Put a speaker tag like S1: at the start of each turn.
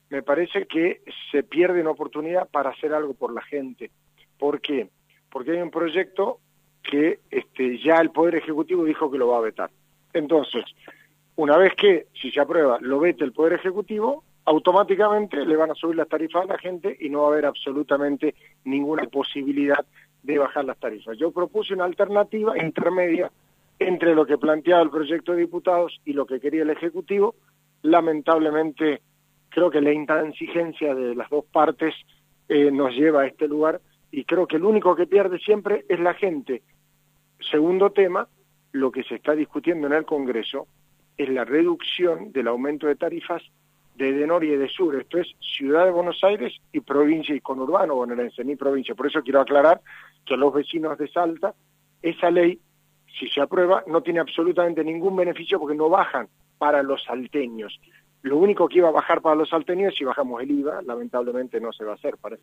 S1: me parece que se pierde una oportunidad para hacer algo por la gente. ¿Por qué? Porque hay un proyecto que ya el Poder Ejecutivo dijo que lo va a vetar. Entonces, una vez que, si se aprueba, lo vete el Poder Ejecutivo, automáticamente le van a subir las tarifas a la gente y no va a haber absolutamente ninguna posibilidad de bajar las tarifas. Yo propuse una alternativa intermedia entre lo que planteaba el proyecto de diputados y lo que quería el Ejecutivo. Lamentablemente, creo que la intransigencia de las dos partes nos lleva a este lugar y creo que el único que pierde siempre es la gente. Segundo tema, lo que se está discutiendo en el Congreso es la reducción del aumento de tarifas de Edenor y Edesur. Esto es Ciudad de Buenos Aires y provincia y conurbano bonaerense, ni provincia. Por eso quiero aclarar que a los vecinos de Salta, esa ley, si se aprueba, no tiene absolutamente ningún beneficio porque no bajan para los salteños. Lo único que iba a bajar para los salteños, si bajamos el IVA, lamentablemente no se va a hacer.